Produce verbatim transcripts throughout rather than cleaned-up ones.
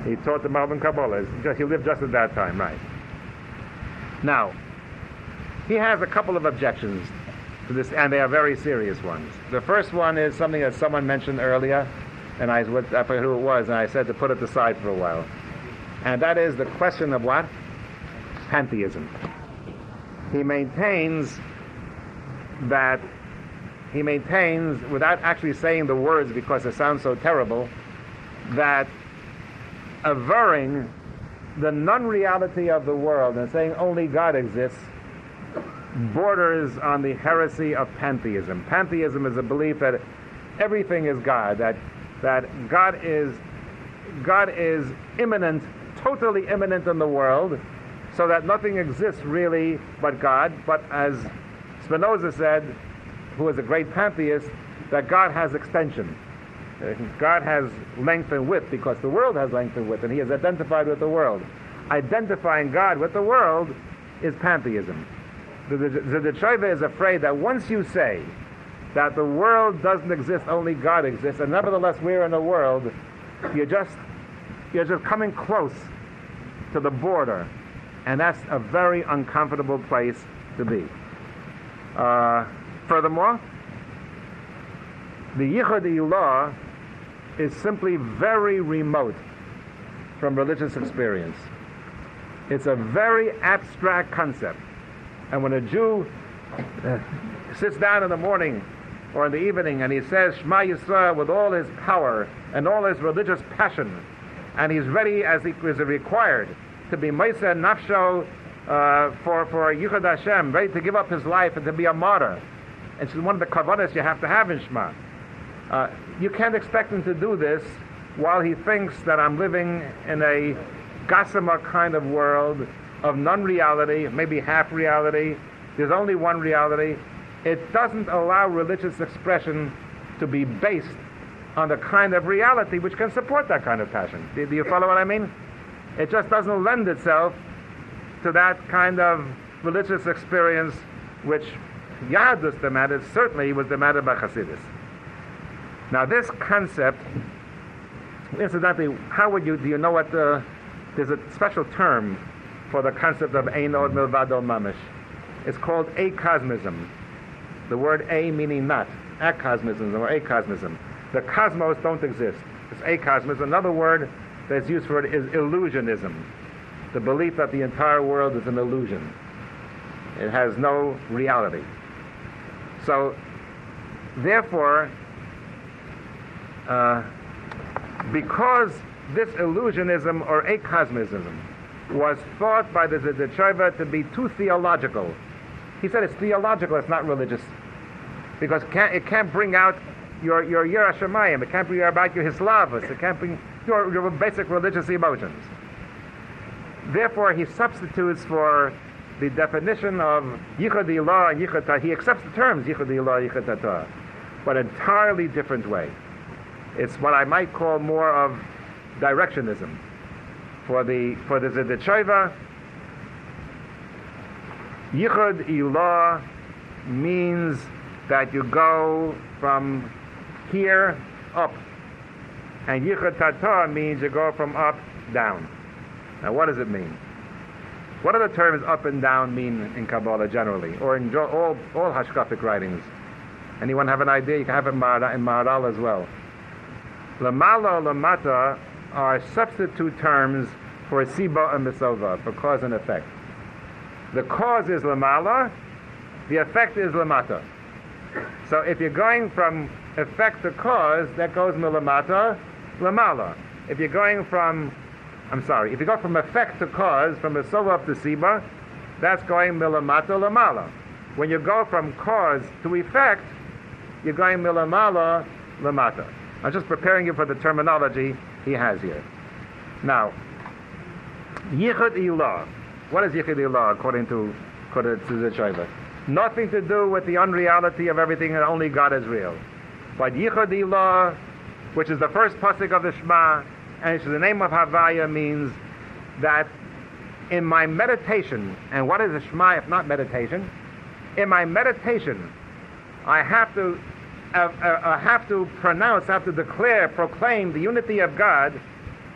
He taught the Malbim Kabbalah. Just, he lived just at that time, right? Now, he has a couple of objections to this, and they are very serious ones. The first one is something that someone mentioned earlier, and I, I forget who it was, and I said to put it aside for a while. And that is the question of what? Pantheism. He maintains that, he maintains, without actually saying the words because it sounds so terrible, that averring the non-reality of the world and saying only God exists borders on the heresy of pantheism. Pantheism is a belief that everything is God, that that God is God is immanent, totally immanent in the world, so that nothing exists really but God. But as Spinoza said, who is a great pantheist, that God has extension. God has length and width because the world has length and width, and he is identified with the world. Identifying God with the world is pantheism. The, the, the Tshuva is afraid that once you say that the world doesn't exist, only God exists, and nevertheless we're in the world, you're just you're just coming close to the border, and that's a very uncomfortable place to be. Uh, furthermore, the Yichud Ilah is simply very remote from religious experience. It's a very abstract concept. And when a Jew uh, sits down in the morning or in the evening and he says Shema Yisrael with all his power and all his religious passion, and he's ready as he is required to be Meiseh Nafsho uh, for, for Yichud Hashem, ready to give up his life and to be a martyr. It's one of the kavanas you have to have in Shema. Uh, you can't expect him to do this while he thinks that I'm living in a gossamer kind of world of non-reality, maybe half reality. There's only one reality. It doesn't allow religious expression to be based on the kind of reality which can support that kind of passion. Do, do you follow what I mean? It just doesn't lend itself to that kind of religious experience which Yahadus demanded, certainly was demanded by Hasidus. Now this concept, incidentally, how would you, do you know what the, there's a special term for the concept of Ein Od Milvado Mamish. It's called acosmism. The word a meaning not, acosmism or acosmism. The cosmos don't exist. It's acosmism. Another word that's used for it is illusionism. The belief that the entire world is an illusion. It has no reality. So, therefore, uh, because this illusionism or acosmism was thought by the Zedechova to be too theological. He said it's theological, it's not religious. Because it can't, it can't bring out your your Yirah Shamayim, it can't bring about your Hislavus, it can't bring your, your basic religious emotions. Therefore, he substitutes for the definition of Yichud Ilah and Yichud Tatah. He accepts the terms Yichud Ilah, Yichud Tatah, but entirely different way. It's what I might call more of directionism. For the for the Zedechova, Yichud Ilah means that you go from here up, and Yichud Tatah means you go from up down. Now, what does it mean? What do the terms up and down mean in Kabbalah generally, or in all all Hashkafic writings? Anyone have an idea? You can have it in Maharal as well. Lamala, Lamata are substitute terms for Siba and Mesova, for cause and effect. The cause is Lamala, the effect is Lamata. So if you're going from effect to cause, that goes Milamata, Lamala. If you're going from, I'm sorry, if you go from effect to cause, from Mesova to Siba, that's going Milamata, Lamala. When you go from cause to effect, you're going Milamala, Lamata. I'm just preparing you for the terminology he has here. Now, Yichud Ilah. What is Yichud Ilah according to according to the Zedechova? Nothing to do with the unreality of everything and only God is real. But Yichud Ilah, which is the first pasuk of the Shema, and it's the name of Havaya, means that in my meditation, and what is the Shema if not meditation? In my meditation, I have to uh, uh, I have to pronounce, I have to declare, proclaim the unity of God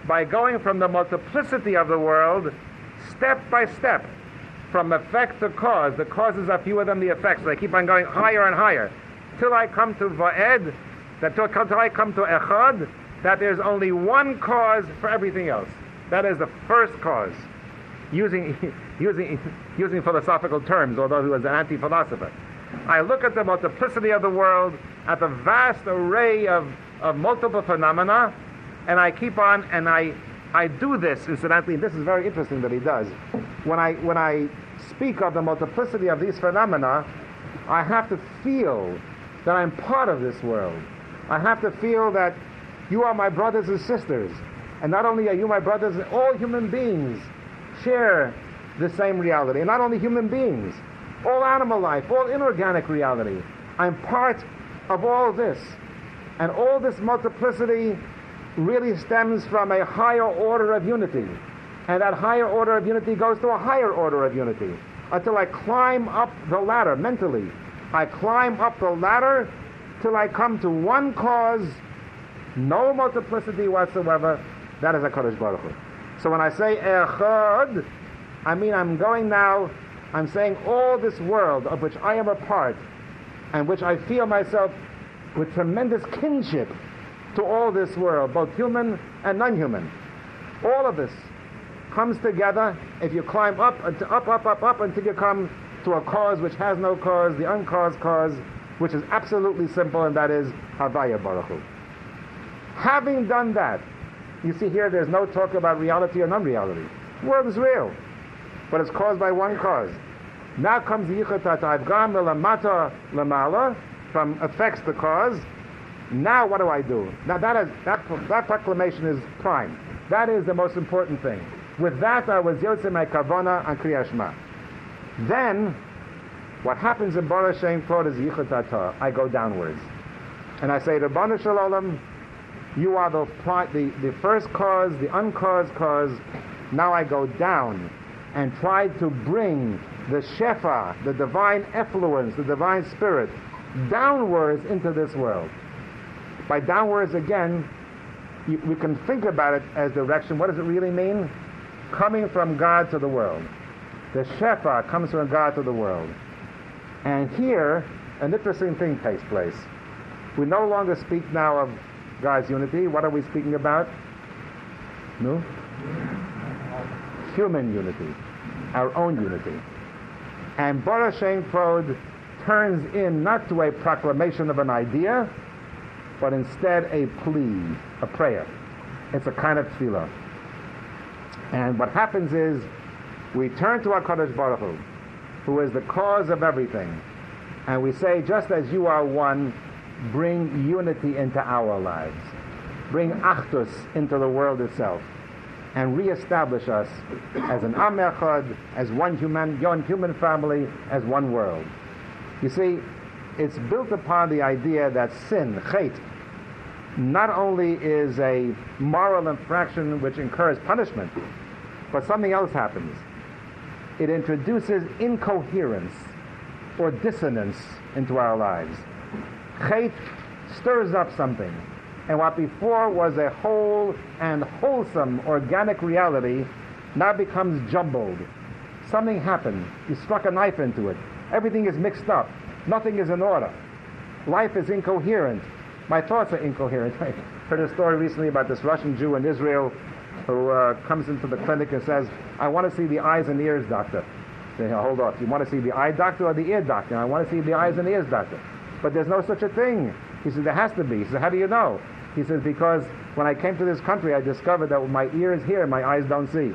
by going from the multiplicity of the world step by step, from effect to cause. The causes are fewer than the effects. So I keep on going higher and higher till I come to Va'ed, that till, till I come to Echad, that there's only one cause for everything else. That is the first cause. Using, using, using philosophical terms, although he was an anti-philosopher. I look at the multiplicity of the world, at the vast array of, of multiple phenomena, and I keep on, and I, I do this, incidentally, this is very interesting that he does. When I, when I speak of the multiplicity of these phenomena, I have to feel that I'm part of this world. I have to feel that you are my brothers and sisters. And not only are you my brothers, all human beings share the same reality. And not only human beings, all animal life, all inorganic reality. I'm part of all this. And all this multiplicity really stems from a higher order of unity. And that higher order of unity goes to a higher order of unity. Until I climb up the ladder mentally. I climb up the ladder till I come to one cause, no multiplicity whatsoever. That is HaKadosh Baruch Hu. So when I say Echad, I mean I'm going now, I'm saying all this world of which I am a part, and which I feel myself with tremendous kinship to all this world, both human and non-human. All of this comes together if you climb up, up, up, up, up, until you come to a cause which has no cause, the uncaused cause, which is absolutely simple, and that is Havaya Baruch Hu. Having done that, you see here there's no talk about reality or non-reality. The world is real, but it's caused by one cause. Now comes the Yichud Ta'avgam Lamata Lamala, from effects to cause. Now what do I do? Now that is that that proclamation is prime. That is the most important thing. With that I was Yotze my Kavana and Kriyas Shema. Then what happens in Baruch Shem Kvod is Yichud Ta'ah. I go downwards. And I say, Rabbanu Shalom, you are the, the, the first cause, the uncaused cause. Now I go down and try to bring the Shefa, the divine effluence, the divine spirit, downwards into this world. By downwards, again, you, we can think about it as direction. What does it really mean? Coming from God to the world. The Shefa comes from God to the world. And here, an interesting thing takes place. We no longer speak now of God's unity. What are we speaking about? No? Human unity. Our own unity. And Baruch Shem Kvod turns in not to a proclamation of an idea, but instead a plea, a prayer. It's a kind of tefillah. And what happens is, we turn to HaKadosh Baruch Hu, who is the cause of everything, and we say, just as you are one, bring unity into our lives. Bring Achdus into the world itself, and reestablish us as an Am Echad, as one human, one human family, as one world. You see, it's built upon the idea that sin, chet, not only is a moral infraction which incurs punishment, but something else happens. It introduces incoherence or dissonance into our lives. Chet stirs up something, and what before was a whole and wholesome organic reality now becomes jumbled. Something happened. You struck a knife into it. Everything is mixed up. Nothing is in order. Life is incoherent. My thoughts are incoherent. I heard a story recently about this Russian Jew in Israel who uh, comes into the clinic and says, I want to see the eyes and ears doctor. I say, hold off. You want to see the eye doctor or the ear doctor? I want to see the eyes and ears doctor. But there's no such a thing. He says, there has to be. He says, how do you know? He says, because when I came to this country, I discovered that my ears hear, my eyes don't see.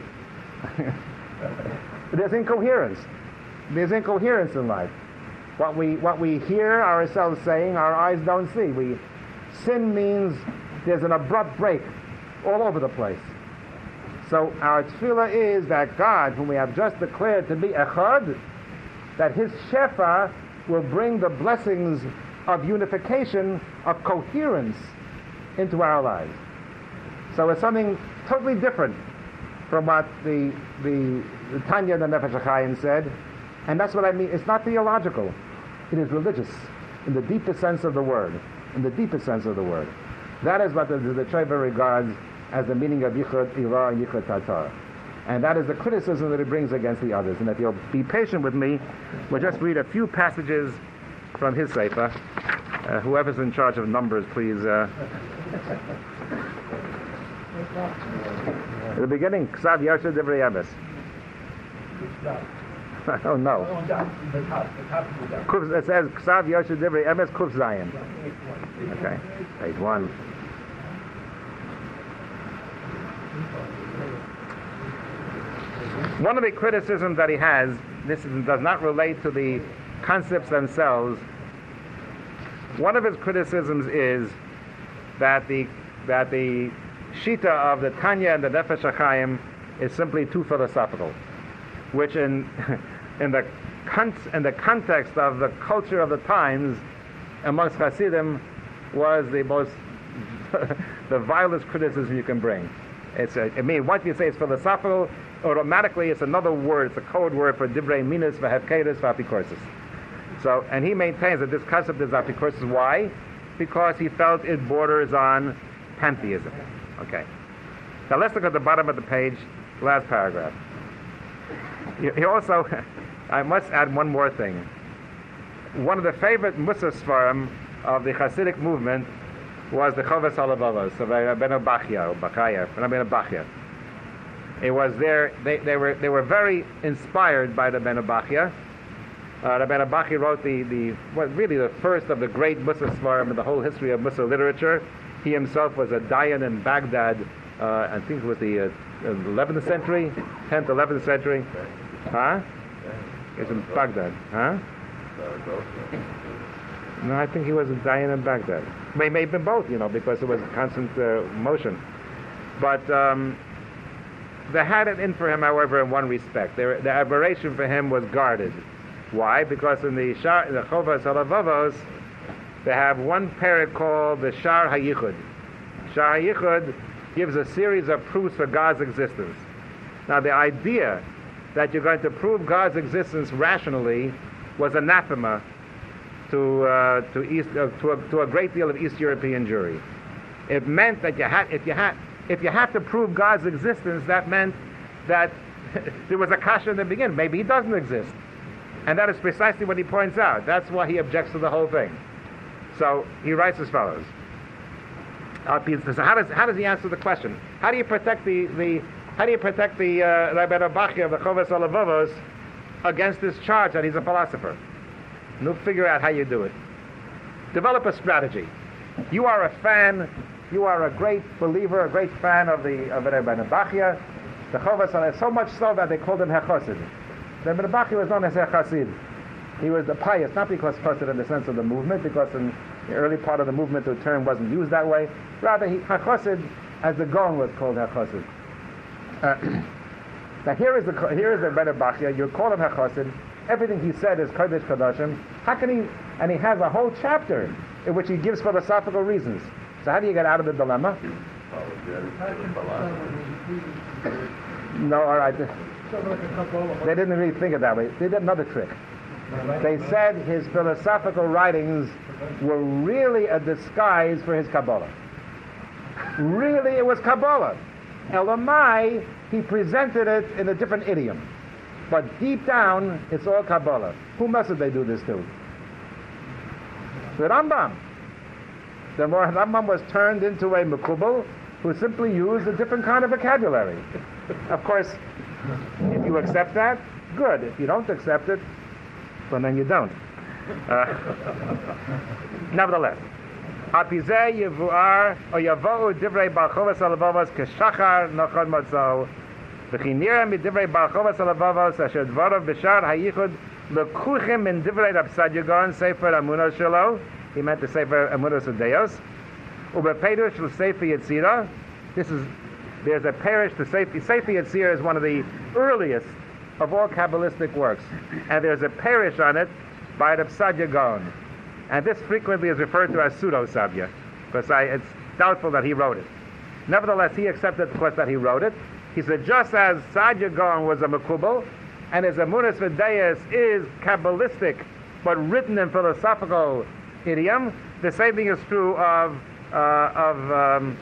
There's incoherence. There's incoherence in life. What we what we hear ourselves saying, our eyes don't see. We sin means there's an abrupt break all over the place. So our tefillah is that God, whom we have just declared to be Echad, that His Shefa will bring the blessings of unification, of coherence into our lives. So it's something totally different from what the the, the Tanya the Nefesh HaChaim said, and that's what I mean. It's not theological. It is religious, in the deepest sense of the word. In the deepest sense of the word. That is what the, the Treva regards as the meaning of Yichud Ilah and Yichud Tatar. And that is the criticism that he brings against the others. And if you'll be patient with me, we'll just read a few passages from his Sefer. Uh, whoever's in charge of numbers, please. Uh, at the beginning, Ksav Yosher Divrei Emes. Oh no. Kuf, it says Ksav Yosher Divrei Emes Kuf Zayin. Okay, page one. One of the criticisms that he has, this is, does not relate to the concepts themselves. One of his criticisms is that the that the Shita of the Tanya and the Nefesh HaChaim is simply too philosophical, which in in the con- in the context of the culture of the times amongst Hasidim was the most the vilest criticism you can bring. It's a, I mean, once you say it's philosophical, automatically it's another word, it's a code word for Divrei Minas, V'Hefkeres, V'Apikorsis. So, and he maintains that this concept is Apikorsis. Why? Because he felt it borders on pantheism. Okay. Now let's look at the bottom of the page, last paragraph. He, he also, I must add one more thing. One of the favorite Musar Sfarim of the Hasidic movement was the Chovas Halavavos of Rabbeinu Bachya, or Bachaya, Rabbeinu Bachya. It was there, they, they were they were very inspired by the Rabbeinu Bachya. Uh, Rabbeinu Bachya wrote the, the what really the first of the great Musar Sfarim in the whole history of Musar literature. He himself was a Dayan in Baghdad, uh, I think it was the uh, eleventh century, tenth, eleventh century. Huh? It's in Baghdad. Huh? No, I think he was a Dayan in Baghdad. May may have been both, you know, because it was constant uh, motion. But um, they had it in for him, however, in one respect. They were, the aberration for him was guarded. Why? Because in the Shar, in the Chovas Halavavos, they have one parak called the Shar HaYichud. Shar HaYichud gives a series of proofs for God's existence. Now, the idea that you're going to prove God's existence rationally was anathema to uh, to East uh, to, a, to a great deal of East European Jewry. It meant that you had if you had if you have to prove God's existence, that meant that there was a kasha in the beginning. Maybe he doesn't exist. And that is precisely what he points out. That's why he objects to the whole thing. So he writes as follows. Uh, so how does how does he answer the question? How do you protect the, the how do you protect the uh, Rabbeinu Bachya of the Chovas Halavavos against this charge that he's a philosopher? No, figure out how you do it. Develop a strategy. You are a fan. You are a great believer, a great fan of the of Rabbeinu Bachya. The Chovas Halavavos, so much so that they called him Hechosid. Rabbeinu Bachya was known as Hechasid. He was the pious, not because Chosid in the sense of the movement, because in the early part of the movement the term wasn't used that way. Rather, he, Hachosid, as the Gaon was called Hachosid. Uh, now here is the here is the Rabbeinu Bachya. You call him Hachosid. Everything he said is Kodesh Kodashim. How can he? And he has a whole chapter in which he gives philosophical reasons. So how do you get out of the dilemma? No, all right. They didn't really think of that way. They did another trick. They said his philosophical writings were really a disguise for his Kabbalah. Really, it was Kabbalah. Elamai, he presented it in a different idiom. But deep down, it's all Kabbalah. Who else did they do this to? The Rambam. The Rambam was turned into a Mekubal who simply used a different kind of vocabulary. Of course, if you accept that, good. If you don't accept it, well, then you don't. Uh, nevertheless, Apizeh Yevuar or Yavohu Divrei Bar Chovas Halavavos Keshachar Nochad Matzah V'Chinira Midivrei Bar Chovas Halavavos Asher Dvarav B'Shar Hayichud Lekuchim Min Divrei Rab Sadia Gaon Sefer Amunos Shelo. He meant the Sefer Amunos Udeos. Ubeperush L'Sefer Yetzira. This is there's a parish to Sefer Sefer Yetzira is one of the earliest of all Kabbalistic works, and there's a parish on it by Rab Sadia Gaon, and this frequently is referred to as pseudo Sabya, because I, it's doubtful that he wrote it. Nevertheless, he accepted, of course, that he wrote it. He said, just as Sadia Gaon was a Mekubal, and his Amunas V'Deis is Kabbalistic, but written in philosophical idiom, the same thing is true of uh, of um,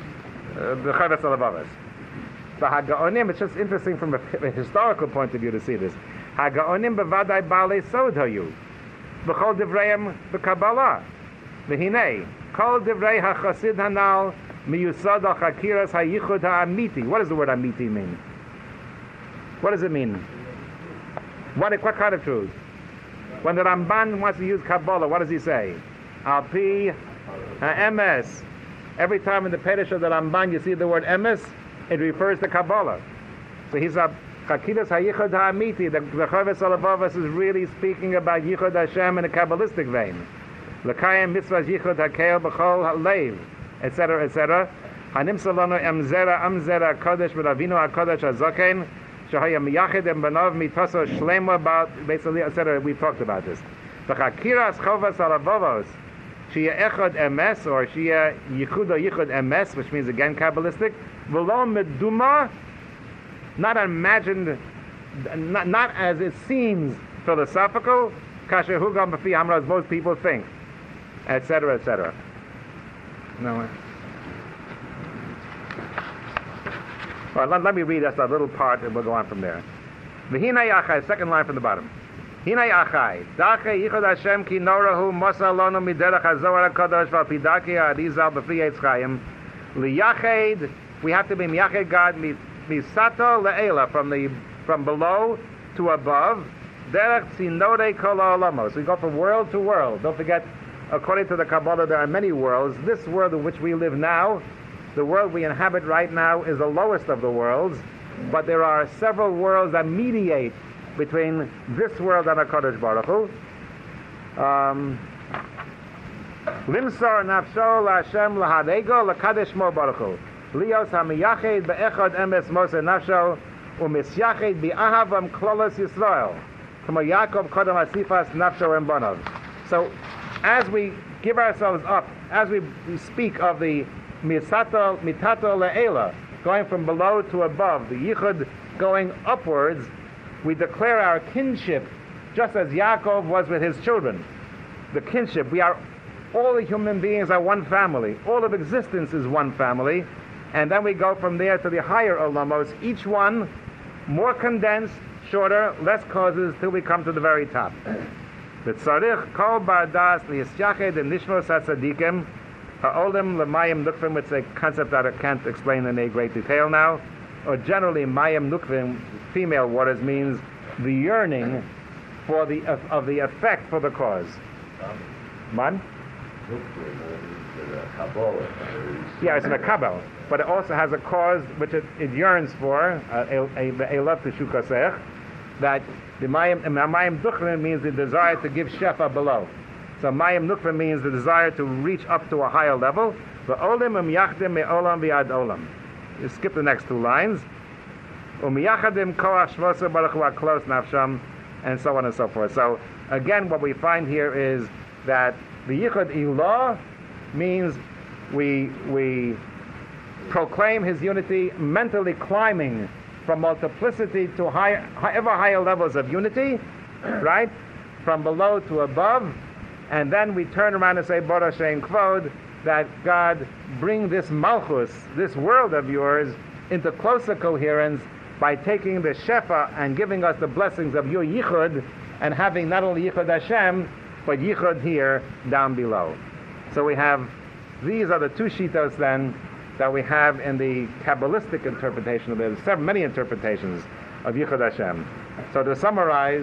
the Chavetz Alavavos. The Hagaonim, it's just interesting from a, a historical point of view to see this. Hagaonim bevadai balei sod hayu. V'chol divreim b'Kabbalah. V'hinei, kol divrei ha'chasid hanal miyusad al-chakiras ha'ichud ha'amiti. What does the word amiti mean? What does it mean? What, what kind of truth? When the Ramban wants to use Kabbalah, what does he say? Al-pi ha'emes. Every time in the Pedish of the Ramban you see the word emes, it refers to Kabbalah. So he's a Chakidas ha'ichud ha'amiti. The, the Chavetz Alavavos is really speaking about Yichud Hashem in a Kabbalistic vein. L'kayim mitzvahs yichud hakel b'chol ha'leiv, et cetera, et cetera. Hanimsa lanu emzera amzera kodesh v'ravinu ha'kodesh ha'zoken shehaya miyachid em b'nov mitaso shlema about, basically, et cetera. We've talked about this. V'chakiras chovas alavavos shia echad emes, or shia yichud yichud emes, which means again Kabbalistic, v'lo meduma, not imagined, not, not as it seems philosophical, kasher hugam b'fi amra, as most people think, et cetera, et cetera. No. All right, let, let me read just a little part, and we'll go on from there. V'hinei achai, second line from the bottom. Hinei achai, dachei yichud Hashem ki norahu mosa lonu miderach hazohar hakadosh v'alpidaki ha'arizal b'fi Eitz Chaim liyached. We have to be miyached God misato le'ela, from the from below to above. Derech tzinodei kol ha'olamos. We go from world to world. Don't forget, according to the Kabbalah, there are many worlds. This world in which we live now, the world we inhabit right now, is the lowest of the worlds, but there are several worlds that mediate between this world and HaKadosh Baruch Hu. Limsar nafsho la'Hashem lahadego l'kadesh mo Baruch Hu. Lios hamiyached be'echad emes mose nafsho u'misyached bi'ahavam klolos Yisrael. K'mo Yaakov kodem asifas nafsho em bonav. So, as we give ourselves up, as we, we speak of the misato mitato le'ela, going from below to above, the yichud going upwards, we declare our kinship, just as Yaakov was with his children. The kinship, we are, all the human beings are one family. All of existence is one family. And then we go from there to the higher olamos, each one more condensed, shorter, less causes, till we come to the very top. V'tzarich kol bardas liyisyached in nishmos hatzadikim ha'olim l'mayim nukvim, which is a concept that I can't explain in a great detail now. Or generally, mayim nukvim, female waters, means the yearning for the of, of the effect for the cause. Man? Yeah, it's in a kabel, but it also has a cause which it, it yearns for, a love to shukasech, that the mayim mayim duchrim means the desire to give shefa below. So mayim nukvim means the desire to reach up to a higher level. V'olim um yachdim me'olam v'ad olam. You skip the next two lines. Umiyachadim koach shvosa baruch hu aklos nafsham, and so on and so forth. So again, what we find here is that the yichud ilah means we we proclaim his unity, mentally climbing from multiplicity to high, ever higher levels of unity, right? From below to above, and then we turn around and say, Baruch Shem Kvod, that God bring this malchus, this world of yours, into closer coherence by taking the shefa and giving us the blessings of your yichud, and having not only yichud Hashem, but yichud here down below. So we have, these are the two shitos then that we have in the Kabbalistic interpretation of it. There's several, many interpretations of yichud Hashem. So to summarize,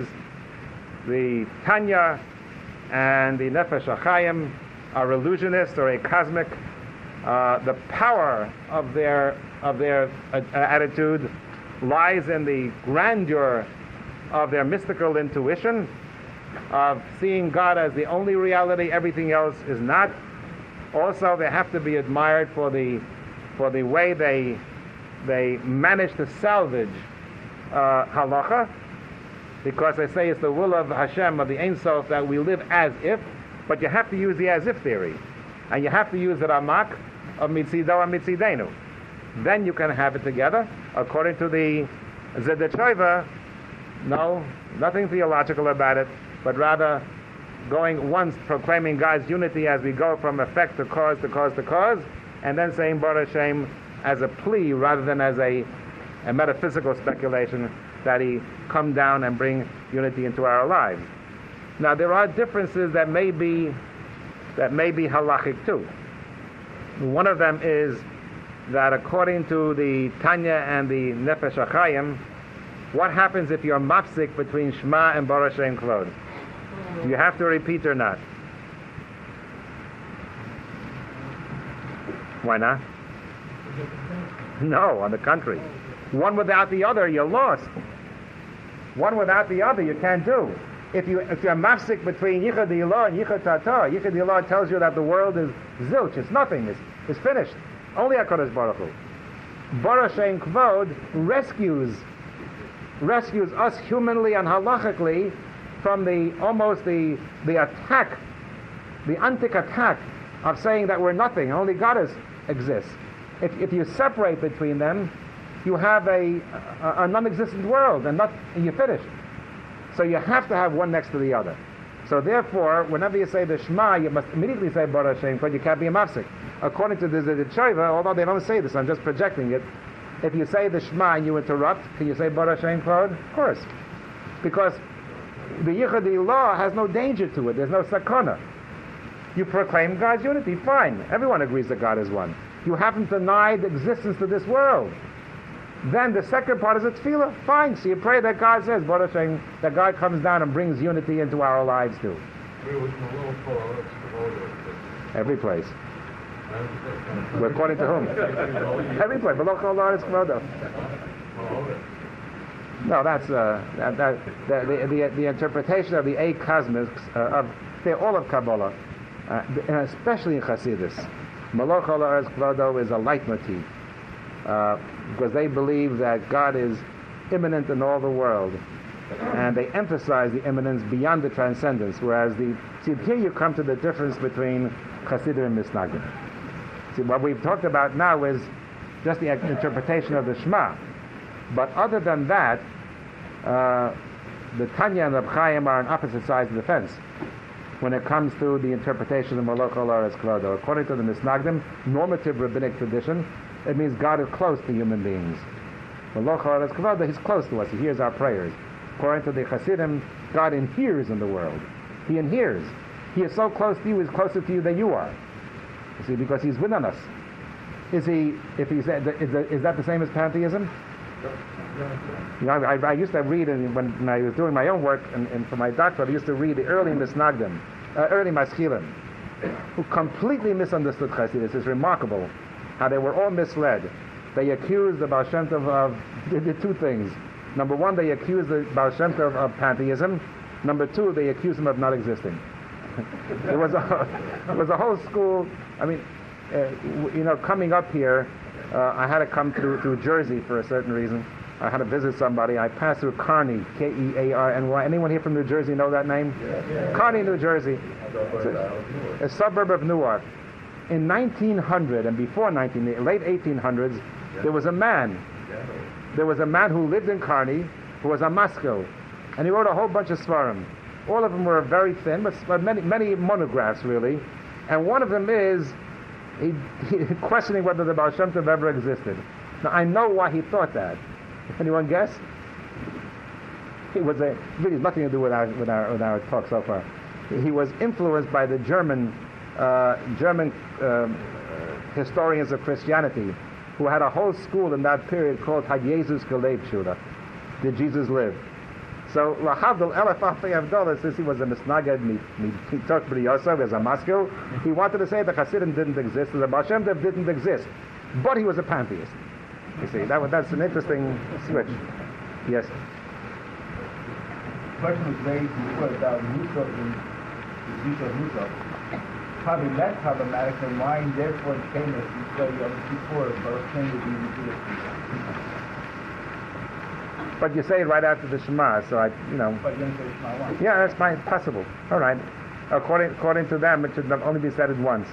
the Tanya and the Nefesh HaChaim are illusionists or a cosmic. Uh, the power of their of their uh, attitude lies in the grandeur of their mystical intuition, of seeing God as the only reality, everything else is not. Also, they have to be admired for the for the way they they manage to salvage uh, halacha, because they say it's the will of Hashem, of the Ein Sof, that we live as if, but you have to use the as if theory, and you have to use the Ramak of Mitzido and Mitzidenu. Then you can have it together. According to the Zedechova, no, nothing theological about it, but rather going once, proclaiming God's unity as we go from effect to cause to cause to cause, and then saying Baruch Hashem as a plea rather than as a, a metaphysical speculation that he come down and bring unity into our lives. Now there are differences that may be that may be halachic too. One of them is that according to the Tanya and the Nefesh HaChaim, what happens if you're mafsik between Shema and Baruch Shem Kvod? Do you have to repeat or not? Why not? No, on the contrary. One without the other, you're lost. One without the other, you can't do. If you if you're mafsik between Yichud Ilah and Yichud Tata, Yichud Ilah tells you that the world is zilch, it's nothing, it's, it's finished. Only HaKadosh Baruch Hu. Baruch Shem Kvod rescues rescues us humanly and halachically from the almost the the attack, the antic attack of saying that we're nothing, only God is, exists. If if you separate between them, you have a a, a non-existent world, and not and you're finished. So you have to have one next to the other. So therefore, whenever you say the Shema, you must immediately say Baruch Shem Kvod. You can't be a mafsik. According to the Zeditshoiva, although they don't say this, I'm just projecting it. If you say the Shema and you interrupt, can you say Baruch Shem Kvod? Of course, because the Yichud Ilah has no danger to it. There's no sakana. You proclaim God's unity, fine. Everyone agrees that God is one. You haven't denied existence to this world. Then the second part is a tefillah, fine. So you pray that God says, Baruch Shem, that God comes down and brings unity into our lives too. Every place. We're according to whom? Every place. No, that's uh, that, that, the, the the interpretation of the eight cosmics uh, of they're all of Kabbalah, uh, and especially in Chassidus. Malach Ha'aretz Kvodo is a leitmotif uh, because they believe that God is immanent in all the world, and they emphasize the immanence beyond the transcendence. Whereas the see here you come to the difference between Chassidim and Misnagdim. See, what we've talked about now is just the interpretation of the Shema. But other than that, uh, the Tanya and the Reb Chaim are on opposite sides of the fence when it comes to the interpretation of Malach Ha'aretz Kvodo. According to the Misnagdim, normative rabbinic tradition, it means God is close to human beings. Malach Ha'aretz Kvodo, He's close to us. He hears our prayers. According to the Chassidim, God inheres in the world. He inheres. He is so close to you, He's closer to you than you are. You see, because He's within us. Is He? If He's, is, is that the same as pantheism? You know, I, I used to read, and when, when I was doing my own work, and, and for my doctorate, I used to read the early Misnagdim, uh, early Maschilim, who completely misunderstood Chassidus. It's remarkable how they were all misled. They accused the Baal Shem Tov of, they did two things. Number one, they accused the Baal Shem Tov of pantheism. Number two, they accused him of not existing. It was a, it was a whole school. I mean, uh, you know, coming up here, uh, I had to come through through Jersey for a certain reason. I had to visit somebody. I passed through Kearney, K E A R N Y. Anyone here from New Jersey know that name? Yeah, yeah. Kearney, New Jersey. It's a, a suburb of Newark. In nineteen hundred and before nineteen, late eighteen hundreds, there was a man. There was a man who lived in Kearney, who was a Moscow, and he wrote a whole bunch of svarim. All of them were very thin, but, but many many monographs really. And one of them is he, he, questioning whether the Baal Shem Tov ever existed. Now I know why he thought that. Anyone guess? It was a really nothing to do with our with our with our talk so far. He was influenced by the German uh, German uh, historians of Christianity, who had a whole school in that period called Had Jesus gelebt, Shula. Did Jesus live? So Lahavdil Elef Alfei Avdolah, since he was a Misnaged, he talked with Yosef as a Moscow, he wanted to say the Hasidim didn't exist, the Baal Shem Tov didn't exist, but he was a pantheist. You see, that, that's an interesting switch. Yes? The question was raised before about Musaf and Yusuf Musaf. Probably less problematic than why, and therefore it came as we study of before, both things would be revealed. But you say it right after the Shema, so I, you know. But you didn't say Shema once. Yeah, that's fine, possible. All right. According according to them, it should only be said once.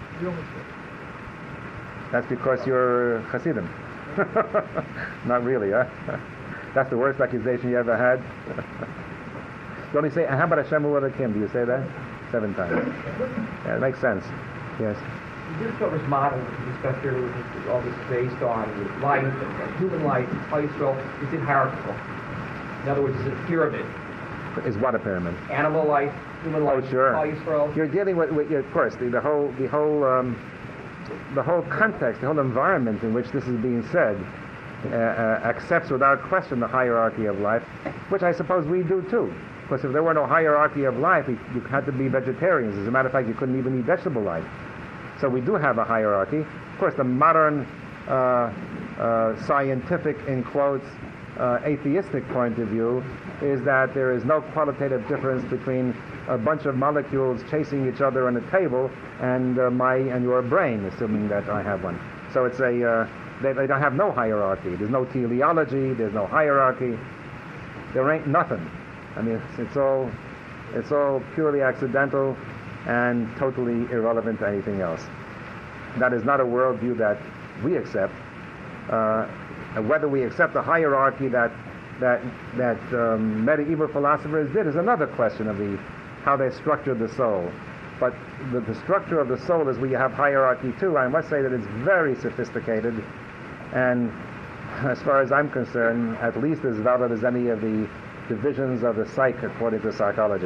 That's because you're Hasidim. Not really, huh? That's the worst accusation you ever had. You only say, how about Hashem Ulakim? Do you say that? Seven times. Yeah, it makes sense. Yes. Wisdom model that you discussed earlier, which all this is based on with life and, and human life, Israel, is it hierarchical? In other words, is it a pyramid? Is what a pyramid? Animal life, human life, oh, sure. Israel. You're dealing with, with of course, the, the whole, the whole, um, the whole context, the whole environment in which this is being said, uh, uh, accepts without question the hierarchy of life, which I suppose we do too. Because if there were no hierarchy of life, you, you had to be vegetarians. As a matter of fact, you couldn't even eat vegetable life. So we do have a hierarchy. Of course, the modern uh, uh, scientific, in quotes, uh, atheistic point of view is that there is no qualitative difference between a bunch of molecules chasing each other on a table and uh, my and your brain, assuming that I have one. So it's a uh, they, they don't have no hierarchy. There's no teleology. There's no hierarchy. There ain't nothing. I mean, it's, it's all it's all purely accidental and totally irrelevant to anything else. That is not a worldview that we accept. Uh, whether we accept the hierarchy that that that um, medieval philosophers did is another question of the how they structured the soul. But the, the structure of the soul is where you have hierarchy too. I must say that it's very sophisticated, and as far as I'm concerned, at least as valid as any of the divisions of the psyche according to psychology.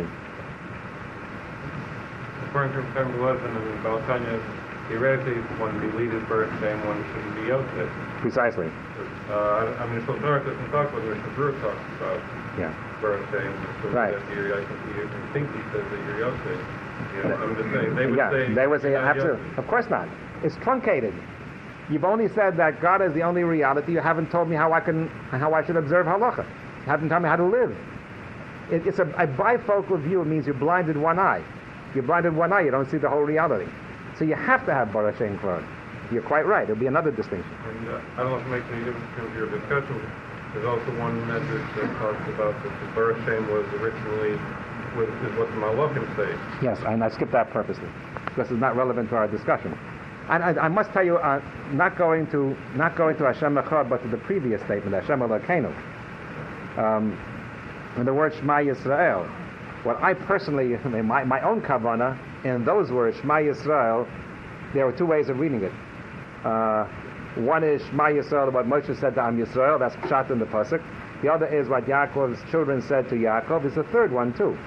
According to Rebbe Levin and Baal Tanya, theoretically, one be leaded birth, and one shouldn't be Yosef. Precisely. Uh, I mean, so Torah doesn't talk about it, Mishnah Berurah talks about yeah. birth, and so right. that you're, I think, you think he says that you're Yosef. You know, I'm just saying, they would yeah, say... they would say, absolutely. Of course not. It's truncated. You've only said that God is the only reality. You haven't told me how I can, how I should observe halacha. You haven't told me how to live. It, it's a, a bifocal view. It means you're blinded one eye. You're blinded one eye. You don't see the whole reality. So you have to have Baruch Hashem Klor. You're quite right. It'll be another distinction. And uh, I don't know if it makes any difference in terms of your discussion. There's also one message that talks about that the Baruch Hashem was originally was, is what the Malachim say. Yes, and I skipped that purposely because it's not relevant to our discussion. And I, I must tell you, uh, not going to not going to Hashem Echad, but to the previous statement, Hashem Elokeinu. Um, and the word Shema Yisrael. What I personally, my, my own kavanah in those words, Shema Yisrael, there are two ways of reading it. Uh, one is Shema Yisrael, what Moshe said to Am Yisrael, that's pshat in the pasuk. The other is what Yaakov's children said to Yaakov. It's the third one too.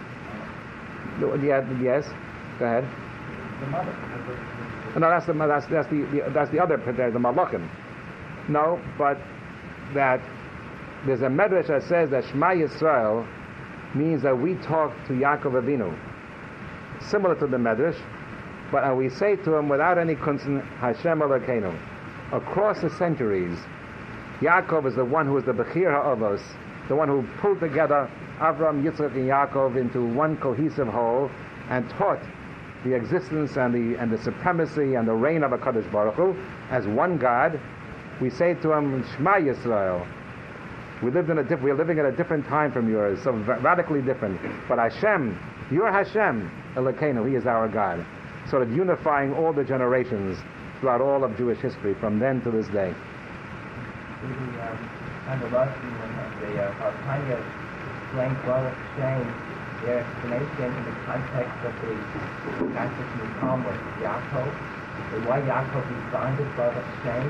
Yeah, yes, go ahead. The mother. No, that's the that's that's the, the that's the other the Malachim. No, but that there's a medrash that says that Shema Yisrael means that we talk to Yaakov Avinu, similar to the medrash, but and we say to him without any concern, Hashem Elokeinu. Across the centuries, Yaakov is the one who is the Bechir HaAvos, the one who pulled together Avram, Yitzchak, and Yaakov into one cohesive whole and taught the existence and the and the supremacy and the reign of HaKadosh Baruch Hu as one God. We say to him, Shema Yisrael. We lived in a diff- we're living at a different time from yours, so v- radically different. But Hashem, you're Hashem, Elokeinu, He is our God. Sort of unifying all the generations throughout all of Jewish history, from then to this day. The kind of last the uh, Tanya explained Baruch Hashem, their explanation in the context of the passage in the Talmud, Yaakov, why Yaakov responded Baruch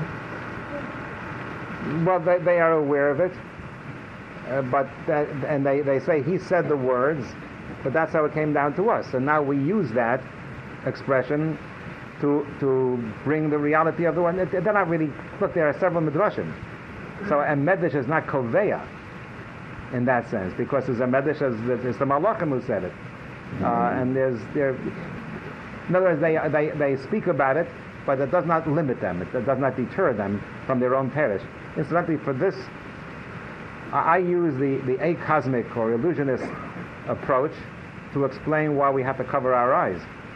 Hashem. Well, they, they are aware of it, uh, but that, and they, they say he said the words, but that's how it came down to us. And now we use that expression to to bring the reality of the one. They're not really, look, there are several midrashim. So a medrash is not koveya in that sense, because there's a medrash, it's the Malachim who said it. Uh, and there's, there, in other words, they, they, they speak about it, but it does not limit them. It does not deter them from their own parish. Incidentally, for this, I, I use the, the acosmic or illusionist approach to explain why we have to cover our eyes.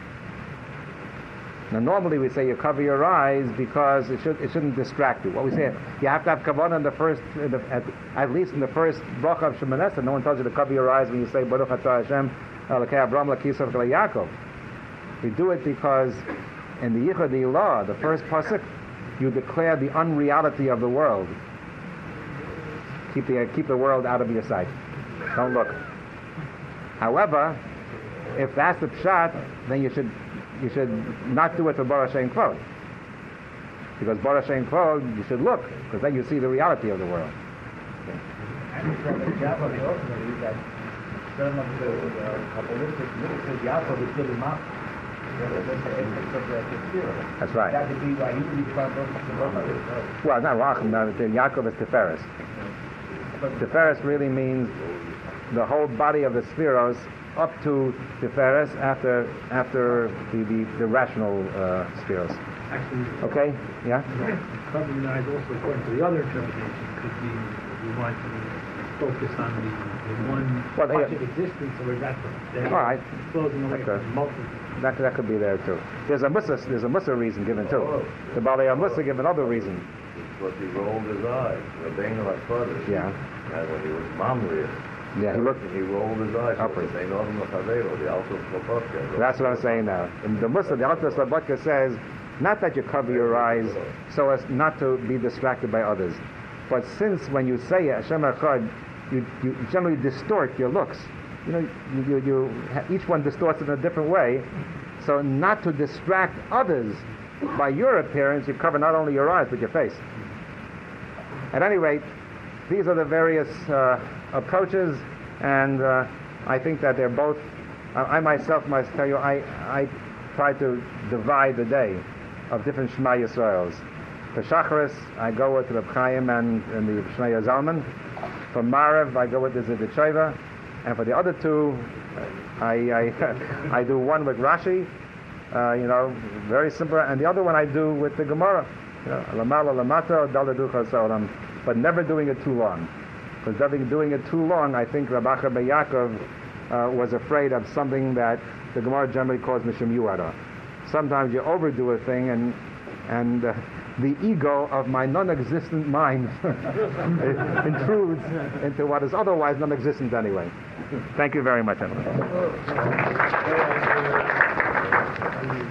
Now, normally we say you cover your eyes because it should it shouldn't distract you. What we say, you have to have kavanah in the first, in the, at, at least in the first bracha of Shemoneh Esrei. No one tells you to cover your eyes when you say Baruch Atah Hashem Elokei Avraham L'Kisav Yaakov. We do it because in the Yichud Ilah, the first pasuk, you declare the unreality of the world. Keep the keep the world out of your sight. Don't look. However, if that's the pshat, then you should you should not do it for Baruch Shem Kvod. Because Baruch Shem Kvod, you should look, because then you see the reality of the world. And from the Yaakov ultimately that some of the uh, Kabbalistic literature, Yaakov is really mocked. That's right. That would be why he would be from both. Well, not Racham, no, Yaakov is Tiferes. Tiferes really means the whole body of the Spheros up to Tiferes after after the, the, the rational uh, Spheros. Actually, okay? Yeah? Covering the eyes also, according to the other interpretation, could be we want to focus on the, the one well, touch they, of existence where that's the all right. closing away Okay. from multiple. That, that could be there too. There's a Musa, there's a Musa reason given too. The Balei Musa give another reason. But he rolled his eyes. Rabbeinu HaKodesh. Yeah. And when he was mamlius, Yeah, he looked. he rolled his eyes. Upward. They know him the Alto Slobodka. That's what I'm saying now. In the Musa, the Alto Slobodka says, not that you cover your eyes so as not to be distracted by others, but since when you say Hashem Echad, you, you generally distort your looks. You know, you, you, you, each one distorts it in a different way. So not to distract others by your appearance, you cover not only your eyes, but your face. At any rate, these are the various uh, approaches, and uh, I think that they're both, I, I myself must tell you, I, I try to divide the day of different Shema Yisraels. For Shacharis, I go with Reb Chaim and, and the Shnei Zalman. For Marev, I go with the Ziditcheva. And for the other two, I, I, I do one with Rashi, uh, you know, very simple, and the other one I do with the Gemara, you know, Lamala Lamata, Daladucha Solam, but never doing it too long. Because doing it too long, I think Rabbi Acha ben Yaakov uh, was afraid of something that the Gemara generally calls Mishum Yuada. Sometimes you overdo a thing, and and uh, the ego of my non-existent mind intrudes into what is otherwise non-existent anyway. Thank you very much, everyone.